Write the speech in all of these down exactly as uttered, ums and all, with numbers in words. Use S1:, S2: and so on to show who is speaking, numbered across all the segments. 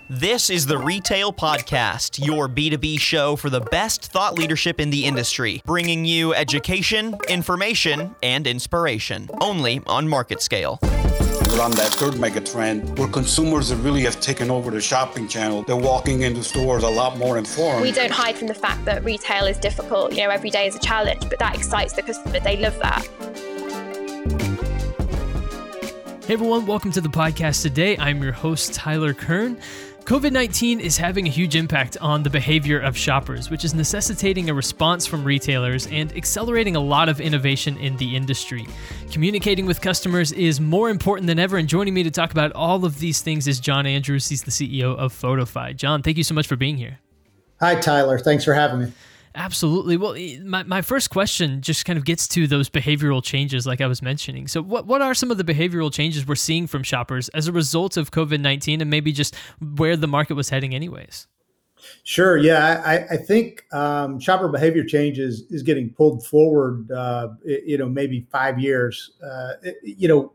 S1: This is the Retail Podcast, your B two B show for the best thought leadership in the industry, bringing you education, information, and inspiration, only on Market Scale.
S2: We're on that third mega trend where consumers really have taken over the shopping channel. They're walking into stores a lot more informed.
S3: We don't hide from the fact that retail is difficult. You know, every day is a challenge, but that excites the customer. They love that.
S4: Hey everyone, welcome to the podcast today. I'm your host, Tyler Kern. covid nineteen is having a huge impact on the behavior of shoppers, which is necessitating a response from retailers and accelerating a lot of innovation in the industry. Communicating with customers is more important than ever, and joining me to talk about all of these things is John Andrews. He's the C E O of Photofy. John, thank you so much for being here.
S5: Hi, Tyler. Thanks for having me.
S4: Absolutely. Well, my, my first question just kind of gets to those behavioral changes like I was mentioning. So what, what are some of the behavioral changes we're seeing from shoppers as a result of covid nineteen, and maybe just where the market was heading anyways?
S5: Sure. Yeah, I, I think um, shopper behavior change is, is getting pulled forward, uh, you know, maybe five years. Uh, you know,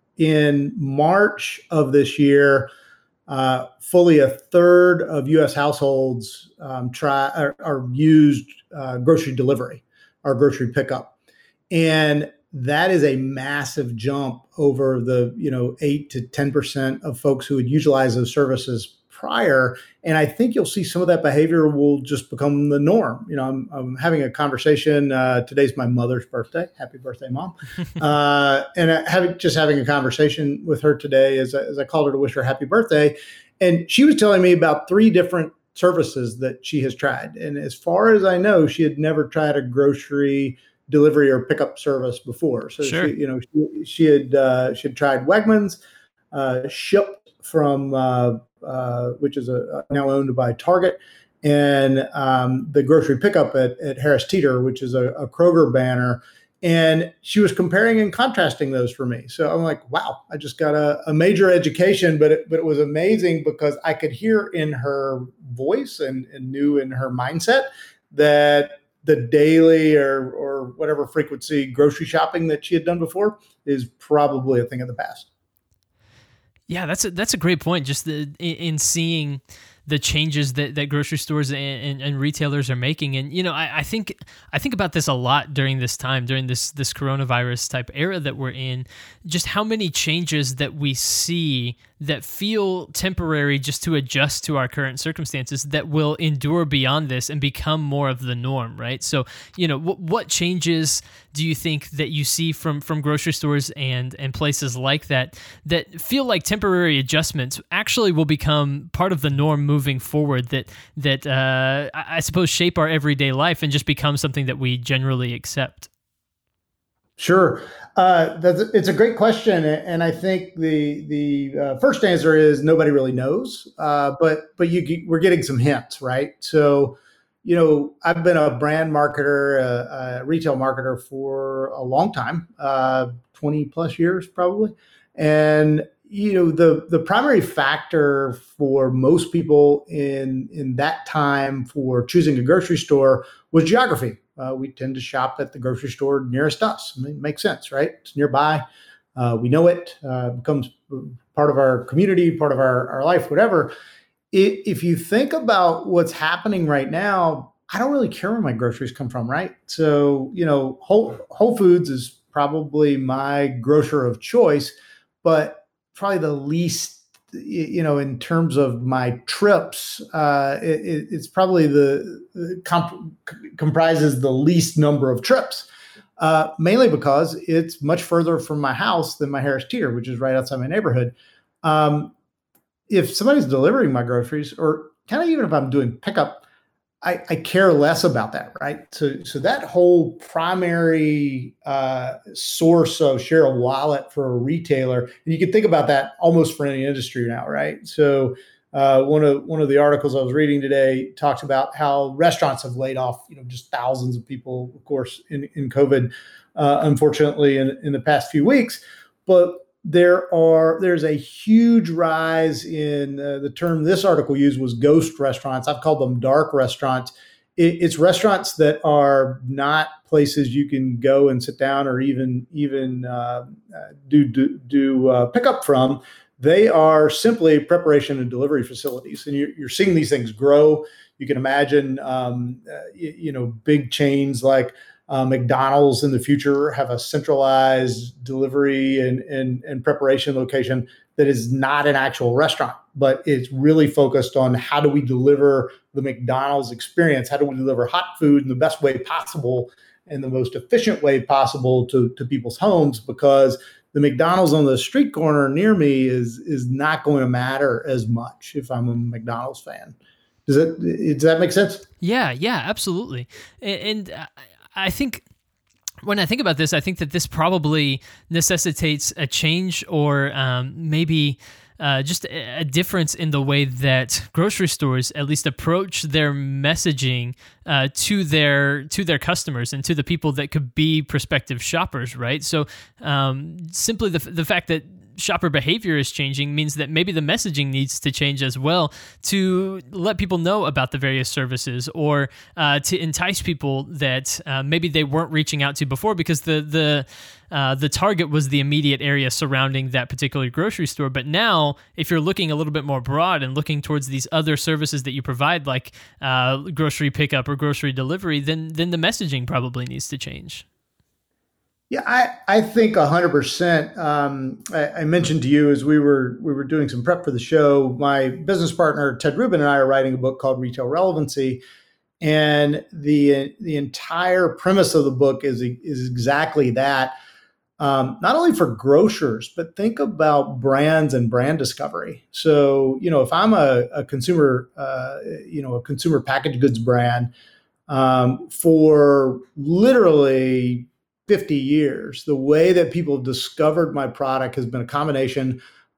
S5: in March of this year, Uh, fully a third of U S households um, try are, are used uh, grocery delivery or grocery pickup, and that is a massive jump over the you know eight to ten percent of folks who would utilize those services prior. And I think you'll see some of that behavior will just become the norm. You know, I'm, I'm having a conversation. Uh, today's my mother's birthday. Happy birthday, Mom! uh, and I having just having a conversation with her today as I, as I called her to wish her happy birthday, and she was telling me about three different services that she has tried. And as far as I know, she had never tried a grocery delivery or pickup service before. So
S4: sure.
S5: she, you know, she, she had uh, she had tried Wegmans, uh, shipped from. Uh, Uh, which is a, now owned by Target, and um, the grocery pickup at, at Harris Teeter, which is a, a Kroger banner. And she was comparing and contrasting those for me. So I'm like, wow, I just got a, a major education, but it, but it was amazing because I could hear in her voice and, and knew in her mindset that the daily or, or whatever frequency grocery shopping that she had done before is probably a thing of the past.
S4: Yeah, that's a, that's a great point. Just the, in, in seeing the changes that, that grocery stores and, and, and retailers are making. And, you know, I, I think I think about this a lot during this time, during this this coronavirus type era that we're in, just how many changes that we see that feel temporary just to adjust to our current circumstances that will endure beyond this and become more of the norm, right? So, you know, w- what changes do you think that you see from, from grocery stores and, and places like that that feel like temporary adjustments actually will become part of the norm moving forward, that, that uh, I, I suppose shape our everyday life and just become something that we generally accept?
S5: Sure. Uh, that's, it's a great question. And I think the the uh, first answer is nobody really knows, uh, but but you we're getting some hints, right? So, you know, I've been a brand marketer, a, a retail marketer for a long time, uh, twenty plus years probably. And, you know, the, the primary factor for most people in, in that time for choosing a grocery store was geography. Uh, we tend to shop at the grocery store nearest us. I mean, it makes sense, right? It's nearby. Uh, we know it, uh, becomes part of our community, part of our, our life, whatever. It, if you think about what's happening right now, I don't really care where my groceries come from, right? So, you know, Whole, Whole Foods is probably my grocer of choice, but probably the least, you know, in terms of my trips, uh, it, it's probably the comp- comprises the least number of trips, uh, mainly because it's much further from my house than my Harris Teeter, which is right outside my neighborhood. Um, if somebody's delivering my groceries, or kind of even if I'm doing pickup, I, I care less about that, right? So, so that whole primary uh, source of share of wallet for a retailer, and you can think about that almost for any industry now, right? So, uh, one of one of the articles I was reading today talks about how restaurants have laid off, you know, just thousands of people, of course, in in COVID, uh, unfortunately, in in the past few weeks, but There are there's a huge rise in uh, the term this article used was ghost restaurants. I've called them dark restaurants. It, it's restaurants that are not places you can go and sit down or even even uh, do do, do uh, pick up from. they are simply preparation and delivery facilities. And you're, you're seeing these things grow. You can imagine, um, uh, you, you know, big chains like uh, McDonald's in the future have a centralized delivery and, and, and preparation location that is not an actual restaurant, but it's really focused on how do we deliver the McDonald's experience? How do we deliver hot food in the best way possible and the most efficient way possible to, to people's homes? Because the McDonald's on the street corner near me is is not going to matter as much if I'm a McDonald's fan. Does it? Does that make sense?
S4: Yeah, yeah, absolutely. And, and I think when I think about this, I think that this probably necessitates a change or um, maybe uh, just a difference in the way that grocery stores at least approach their messaging uh, to their to their customers and to the people that could be prospective shoppers, right? So um, simply the the fact that shopper behavior is changing means that maybe the messaging needs to change as well to let people know about the various services or uh, to entice people that uh, maybe they weren't reaching out to before because the the uh, the target was the immediate area surrounding that particular grocery store. But now, if you're looking a little bit more broad and looking towards these other services that you provide, like uh, grocery pickup or grocery delivery, then then the messaging probably needs to change.
S5: Yeah, I, I think one hundred percent. Um, I, I mentioned to you as we were we were doing some prep for the show, my business partner, Ted Rubin, and I are writing a book called Retail Relevancy. And the the entire premise of the book is, is exactly that. Um, not only for grocers, but think about brands and brand discovery. So, you know, if I'm a, a consumer, uh, you know, a consumer packaged goods brand, um, for literally fifty years, the way that people discovered my product has been a combination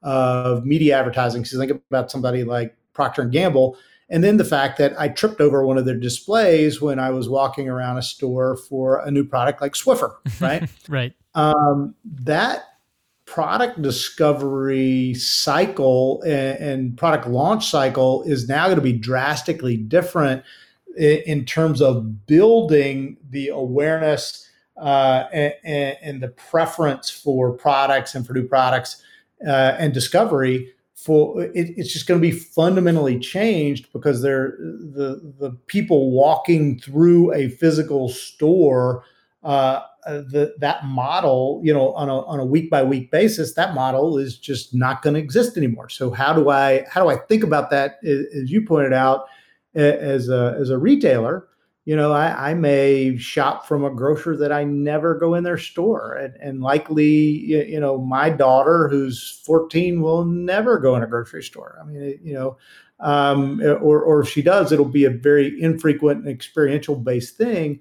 S5: of media advertising. So think about somebody like Procter and Gamble, and then the fact that I tripped over one of their displays when I was walking around a store for a new product like Swiffer, right?
S4: Right.
S5: Um, that product discovery cycle and, and product launch cycle is now going to be drastically different in, in terms of building the awareness Uh, and, and the preference for products and for new products uh, and discovery. For it, it's just going to be fundamentally changed because they're the the people walking through a physical store. Uh, the, that model, you know, on a on a week by week basis, that model is just not going to exist anymore. So how do I how do I think about that? As you pointed out, as a as a retailer. You know, I, I may shop from a grocer that I never go in their store. And, and likely, you know, my daughter, who's fourteen, will never go in a grocery store. I mean, you know, um, or, or if she does, it'll be a very infrequent and experiential based thing.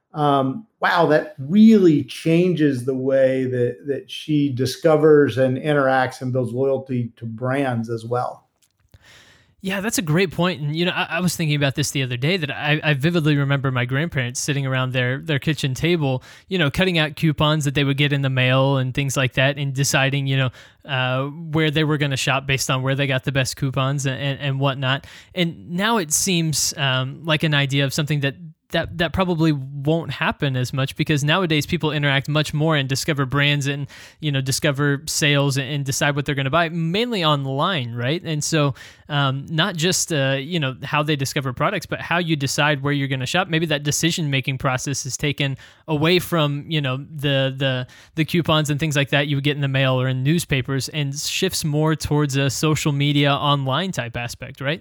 S5: Um, wow, that really changes the way that, that she discovers and interacts and builds loyalty to brands as well.
S4: Yeah, that's a great point. And, you know, I, I was thinking about this the other day that I, I vividly remember my grandparents sitting around their, their kitchen table, you know, cutting out coupons that they would get in the mail and things like that and deciding, you know, uh, where they were going to shop based on where they got the best coupons and, and, and whatnot. And now it seems um, like an idea of something that that that probably won't happen as much because nowadays people interact much more and discover brands and, you know, discover sales and, and decide what they're going to buy mainly online, right? And so um, not just, uh, you know, how they discover products, but how you decide where you're going to shop. Maybe that decision-making process is taken away from, you know, the the the coupons and things like that you would get in the mail or in newspapers and shifts more towards a social media online type aspect, right?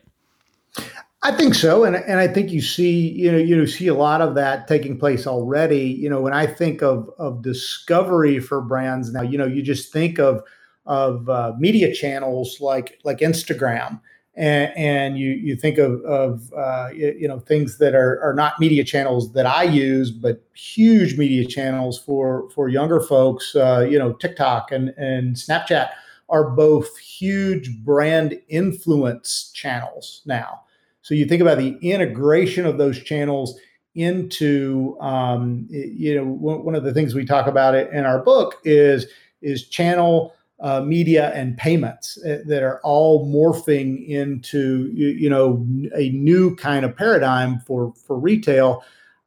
S5: I think so, and and I think you see you know you know see a lot of that taking place already. You know, when I think of of discovery for brands now, you know, you just think of of uh, media channels like like Instagram, and, and you you think of of uh, you, you know things that are are not media channels that I use, but huge media channels for for younger folks. Uh, you know, TikTok and and Snapchat are both huge brand influence channels now. So you think about the integration of those channels into, um, you know, one of the things we talk about it in our book is is channel uh, media and payments that are all morphing into, you, you know, a new kind of paradigm for for retail.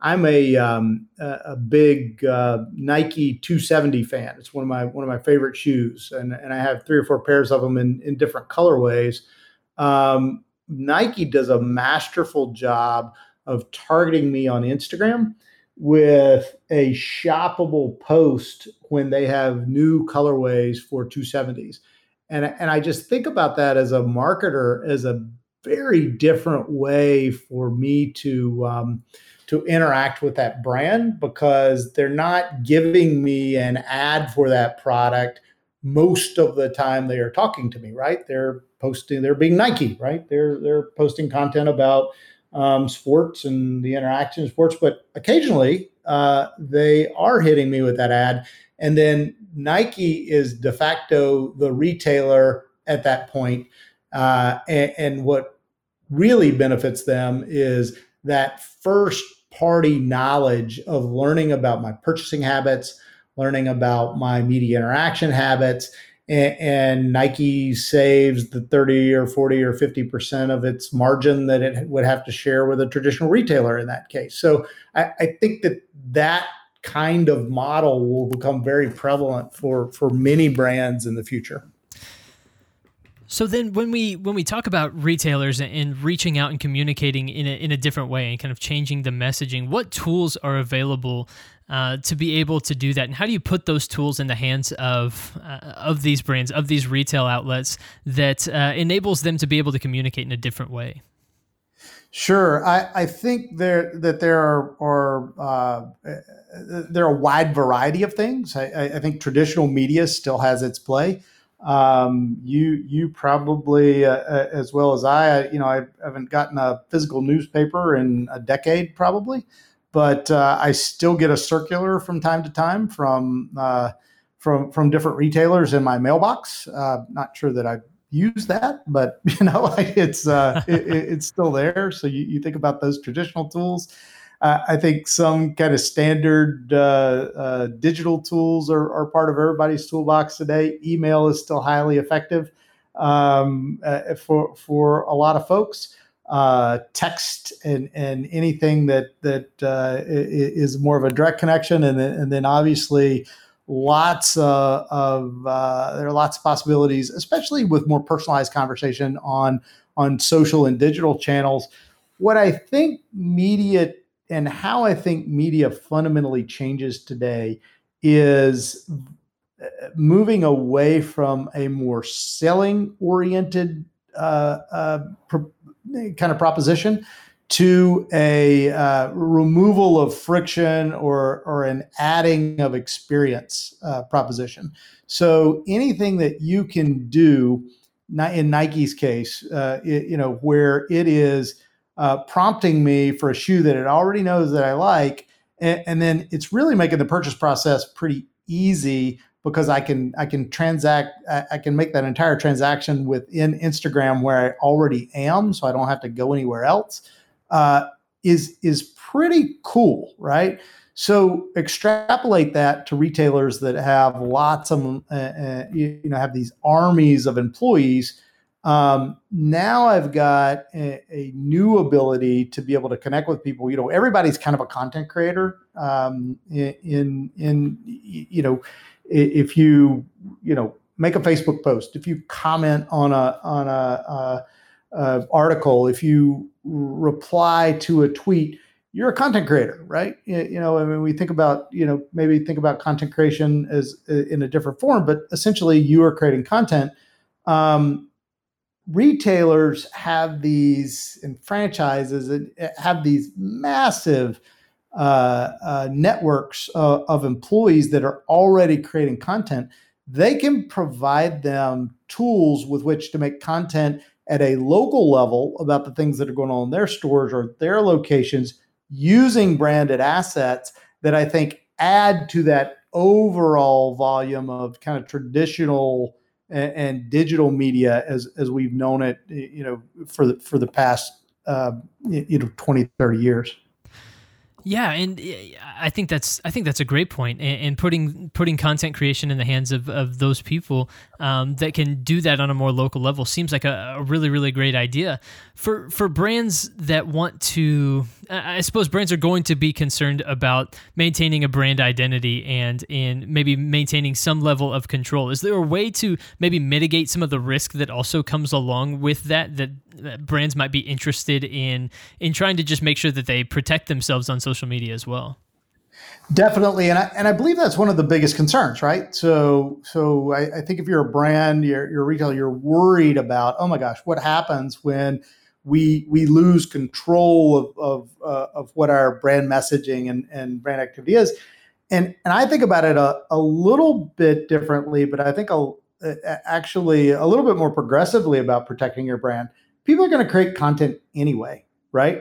S5: I'm a um, a, a big uh, Nike two seventy fan. It's one of my one of my favorite shoes, and and I have three or four pairs of them in in different colorways. Um, Nike does a masterful job of targeting me on Instagram with a shoppable post when they have new colorways for two seventies. And, and I just think about that as a marketer as a very different way for me to um, to interact with that brand, because they're not giving me an ad for that product most of the time they are talking to me, right? They're posting, they're being Nike, right? They're they're posting content about um, sports and the interaction in sports, but occasionally uh, they are hitting me with that ad. And then Nike is de facto the retailer at that point. Uh, and, and what really benefits them is that first party knowledge of learning about my purchasing habits, learning about my media interaction habits, and, and Nike saves the thirty or forty or fifty percent of its margin that it would have to share with a traditional retailer in that case. So I, I think that that kind of model will become very prevalent for, for many brands in the future.
S4: So then when we when we talk about retailers and reaching out and communicating in a, in a different way and kind of changing the messaging, what tools are available uh, to be able to do that? And how do you put those tools in the hands of uh, of these brands, of these retail outlets that uh, enables them to be able to communicate in a different way?
S5: Sure. I, I think there that there are, are uh, there are a wide variety of things. I, I think traditional media still has its play. Um, you you probably uh, as well as I, you know, I haven't gotten a physical newspaper in a decade probably, but uh, I still get a circular from time to time from uh, from from different retailers in my mailbox. Uh, not sure that I use that, but you know, it's uh, it, it's still there. So you, you think about those traditional tools. Uh, I think some kind of standard uh, uh, digital tools are, are part of everybody's toolbox today. Email is still highly effective um, uh, for for a lot of folks. Uh, text and and anything that that uh, is more of a direct connection, and then, and then obviously lots uh, of uh, there are lots of possibilities, especially with more personalized conversation on on social and digital channels. What I think media and how I think media fundamentally changes today is moving away from a more selling-oriented uh, uh, pro- kind of proposition to a uh, removal of friction or or an adding of experience uh, proposition. So anything that you can do, in Nike's case, uh, it, you know, where it is Uh, prompting me for a shoe that it already knows that I like, and, and then it's really making the purchase process pretty easy because I can I can transact I, I can make that entire transaction within Instagram where I already am, so I don't have to go anywhere else. Uh, is is pretty cool, right? So extrapolate that to retailers that have lots of uh, uh, you, you know have these armies of employees. Um, now I've got a, a new ability to be able to connect with people. You know, everybody's kind of a content creator. Um, in, in, in, you know, if you, you know, make a Facebook post, if you comment on a, on a, a, a article, if you reply to a tweet, you're a content creator, right? You know, I mean, we think about, you know, maybe think about content creation as in a different form, but essentially you are creating content. Um, Retailers have these, and franchises have these massive uh, uh, networks of, of employees that are already creating content. They can provide them tools with which to make content at a local level about the things that are going on in their stores or their locations using branded assets that I think add to that overall volume of kind of traditional and, and digital media as as we've known it, you know, for the for the past uh, you know twenty, thirty years.
S4: Yeah, and I think that's I think that's a great point. And putting putting content creation in the hands of, of those people um, that can do that on a more local level seems like a, a really really great idea for for brands that want to I suppose brands are going to be concerned about maintaining a brand identity and in maybe maintaining some level of control. Is there a way to maybe mitigate some of the risk that also comes along with that, that, that brands might be interested in in trying to just make sure that they protect themselves on social media as well?
S5: Definitely, and I and I believe that's one of the biggest concerns, right? So, so I, I think if you're a brand, you're, you're a retailer, you're worried about, oh my gosh, what happens when we we lose control of of, uh, of what our brand messaging and, and brand activity is, and and I think about it a, a little bit differently, but I think a, actually a little bit more progressively about protecting your brand. People are going to create content anyway, right?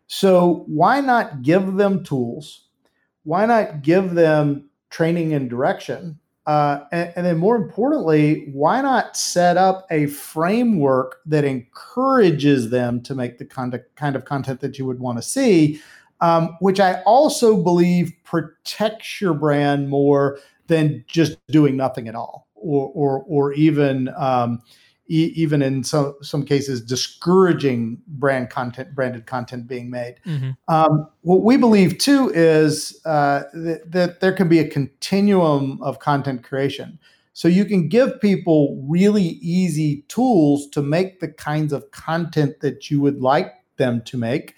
S5: So why not give them tools? Why not give them training and direction? Uh, and, and then more importantly, why not set up a framework that encourages them to make the kind of, kind of content that you would want to see, um, which I also believe protects your brand more than just doing nothing at all, or or, or even um, e- even in some some cases discouraging brand content, branded content being made. Mm-hmm. Um, what we believe too is uh, that, that there can be a continuum of content creation. So you can give people really easy tools to make the kinds of content that you would like them to make,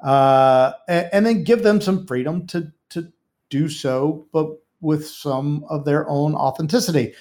S5: uh, and, and then give them some freedom to to do so, but with some of their own authenticity.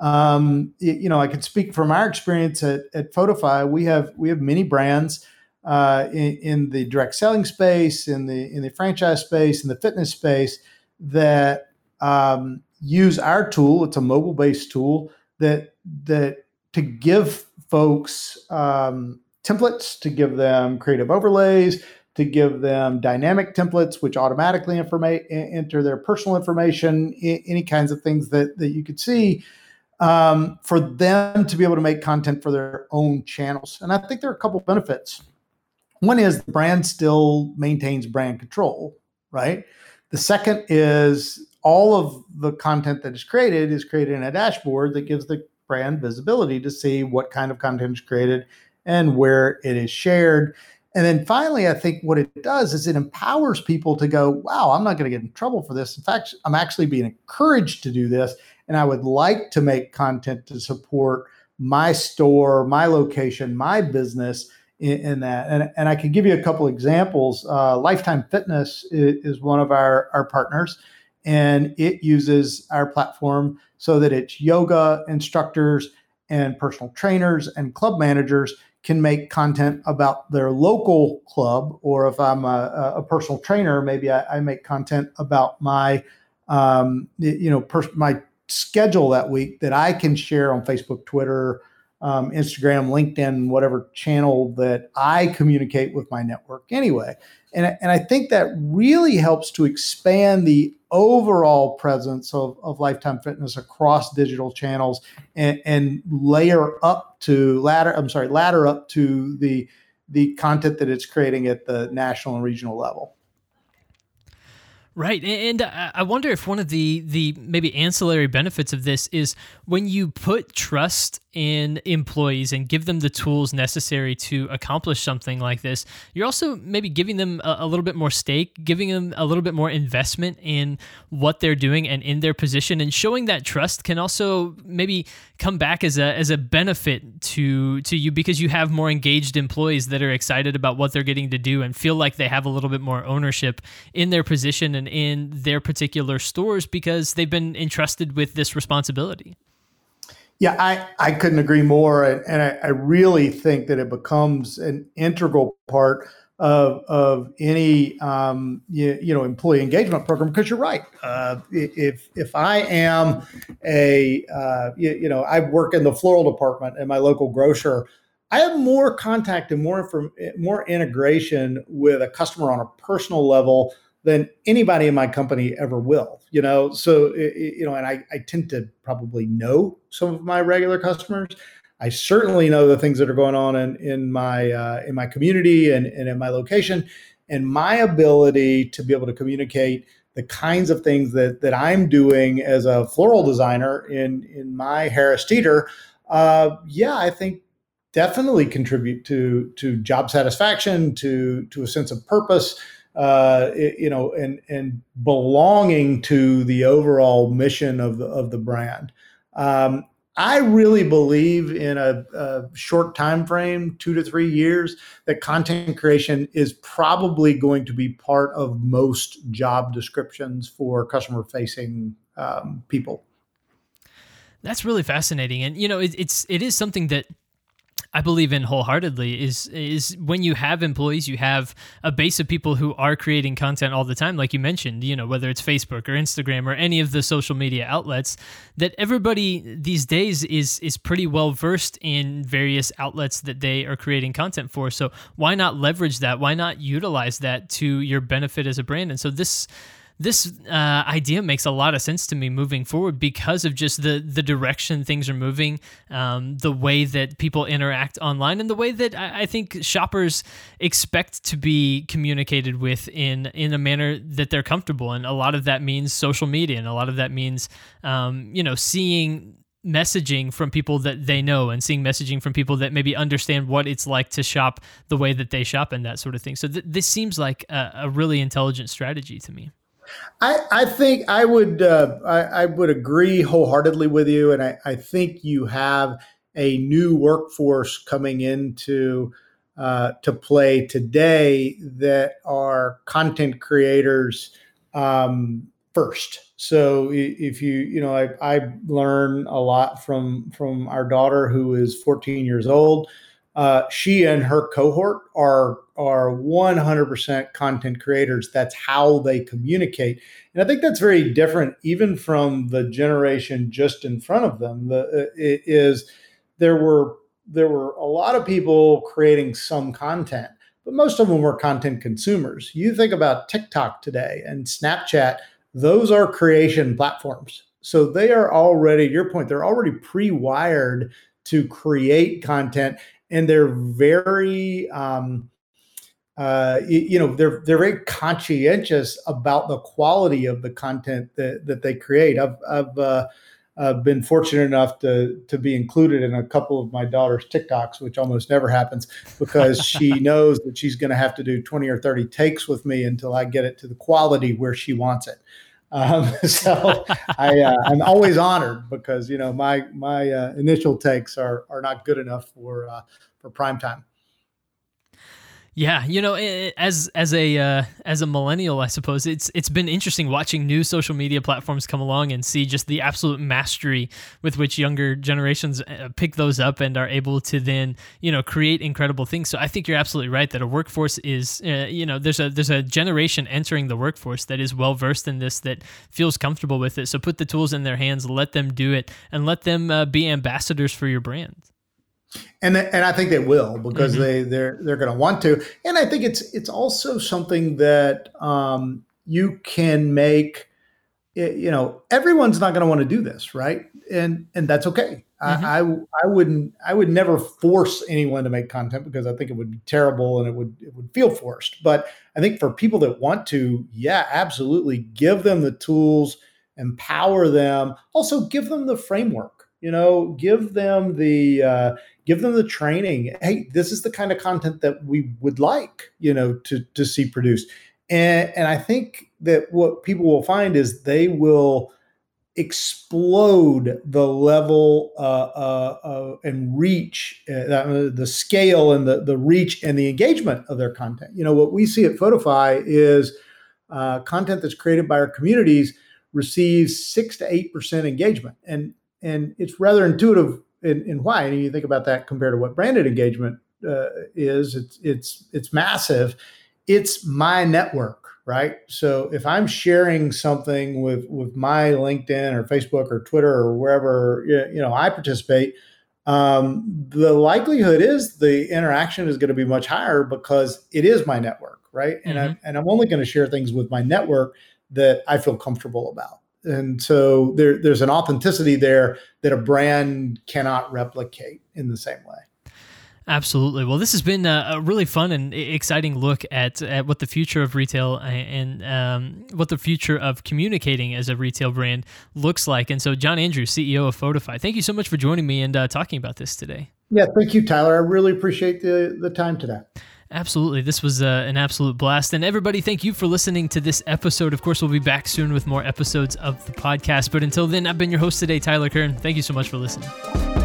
S5: Um, you know, I can speak from our experience at, at Photofy. We have we have many brands uh, in, in the direct selling space, in the in the franchise space, in the fitness space that um, use our tool. It's a mobile-based tool that that to give folks um, templates, to give them creative overlays, to give them dynamic templates, which automatically informa- enter their personal information, any kinds of things that that you could see. Um, for them to be able to make content for their own channels. And I think there are a couple of benefits. One is the brand still maintains brand control, right? The second is all of the content that is created is created in a dashboard that gives the brand visibility to see what kind of content is created and where it is shared. And then finally, I think what it does is it empowers people to go, wow, I'm not going to get in trouble for this. In fact, I'm actually being encouraged to do this. And I would like to make content to support my store, my location, my business in, in that. And, and I can give you a couple examples. Uh, Lifetime Fitness is, is one of our, our partners, and it uses our platform so that its yoga instructors and personal trainers and club managers can make content about their local club. Or if I'm a, a personal trainer, maybe I, I make content about my, um, you know, pers- my schedule that week that I can share on Facebook, Twitter, um, Instagram, LinkedIn, whatever channel that I communicate with my network anyway. And, and I think that really helps to expand the overall presence of, of Lifetime Fitness across digital channels and, and layer up to ladder, I'm sorry, ladder up to the, the content that it's creating at the national and regional level.
S4: Right. And I wonder if one of the, the maybe ancillary benefits of this is when you put trust in employees and give them the tools necessary to accomplish something like this, you're also maybe giving them a, a little bit more stake, giving them a little bit more investment in what they're doing and in their position, and showing that trust can also maybe come back as a as a benefit to to you because you have more engaged employees that are excited about what they're getting to do and feel like they have a little bit more ownership in their position and in their particular stores because they've been entrusted with this responsibility.
S5: Yeah, I, I couldn't agree more. And, and I, I really think that it becomes an integral part of, of any um, you, you know employee engagement program, because you're right. Uh, if if I am a, uh, you, you know, I work in the floral department in my local grocer, I have more contact and more from more integration with a customer on a personal level than anybody in my company ever will, you know? So, you know, and I, I tend to probably know some of my regular customers. I certainly know the things that are going on in, in my, uh, in my community and, and in my location, and my ability to be able to communicate the kinds of things that, that I'm doing as a floral designer in, in my Harris Teeter. Uh, yeah, I think definitely contribute to, to job satisfaction, to, to a sense of purpose, uh, it, you know, and and belonging to the overall mission of the of the brand. Um, I really believe in a, a short time frame, two to three years, that content creation is probably going to be part of most job descriptions for customer-facing um, people.
S4: That's really fascinating, and you know, it, it's it is something that I believe in wholeheartedly. Is is when you have employees, you have a base of people who are creating content all the time, like you mentioned. You know, whether it's Facebook or Instagram or any of the social media outlets, that everybody these days is is pretty well versed in various outlets that they are creating content for. So why not leverage that? Why not utilize that to your benefit as a brand? And so this. This uh, idea makes a lot of sense to me moving forward because of just the the direction things are moving, um, the way that people interact online, and the way that I, I think shoppers expect to be communicated with in in a manner that they're comfortable. And a lot of that means social media, and a lot of that means um, you know seeing messaging from people that they know and seeing messaging from people that maybe understand what it's like to shop the way that they shop and that sort of thing. So th- this seems like a, a really intelligent strategy to me.
S5: I, I think I would uh, I, I would agree wholeheartedly with you, and I, I think you have a new workforce coming into uh, to play today that are content creators um, first. So if you you know I, I learn a lot from from our daughter, who is fourteen years old. Uh, she and her cohort are are one hundred percent content creators. That's how they communicate. And I think that's very different even from the generation just in front of them. The, it is there were there were a lot of people creating some content, but most of them were content consumers. You think about TikTok today and Snapchat, those are creation platforms. So they are already, to your point, they're already pre-wired to create content. And they're very, um, uh, you, you know, they're they're very conscientious about the quality of the content that, that they create. I've I've uh, uh, been fortunate enough to to be included in a couple of my daughter's TikToks, which almost never happens because she knows that she's going to have to do twenty or thirty takes with me until I get it to the quality where she wants it. Um, so I, uh, I'm always honored because, you know, my, my, uh, initial takes are, are not good enough for, uh, for prime time.
S4: Yeah, you know, as as a uh, as a millennial, I suppose it's it's been interesting watching new social media platforms come along and see just the absolute mastery with which younger generations pick those up and are able to then, you know, create incredible things. So I think you're absolutely right that a workforce is, uh, you know, there's a there's a generation entering the workforce that is well versed in this, that feels comfortable with it. So put the tools in their hands, let them do it, and let them uh, be ambassadors for your brand.
S5: And and I think they will because mm-hmm. they they're they're going to want to. And I think it's it's also something that um, you can make. You know, everyone's not going to want to do this, right? And and that's okay. Mm-hmm. I, I I wouldn't I would never force anyone to make content because I think it would be terrible and it would it would feel forced. But I think for people that want to, yeah, absolutely, give them the tools, empower them, also give them the framework. You know, give them the uh, give them the training. Hey, this is the kind of content that we would like, you know, to to see produced. And and I think that what people will find is they will explode the level uh, uh, uh, and reach, uh, the scale and the the reach and the engagement of their content. You know, what we see at Photify is uh, content that's created by our communities receives six to eight percent engagement, and And it's rather intuitive in, in why. And you think about that compared to what branded engagement uh, is, it's it's it's massive. It's my network, right? So if I'm sharing something with with my LinkedIn or Facebook or Twitter or wherever you know I participate, um, the likelihood is the interaction is going to be much higher because it is my network, right? Mm-hmm. And I and I'm only going to share things with my network that I feel comfortable about. And so there, there's an authenticity there that a brand cannot replicate in the same way.
S4: Absolutely. Well, this has been a, a really fun and exciting look at, at what the future of retail and um, what the future of communicating as a retail brand looks like. And so, John Andrews, C E O of Photify, thank you so much for joining me and uh, talking about this today.
S5: Yeah, thank you, Tyler. I really appreciate the, the time today.
S4: Absolutely. This was uh, an absolute blast. And everybody, thank you for listening to this episode. Of course, we'll be back soon with more episodes of the podcast. But until then, I've been your host today, Tyler Kern. Thank you so much for listening.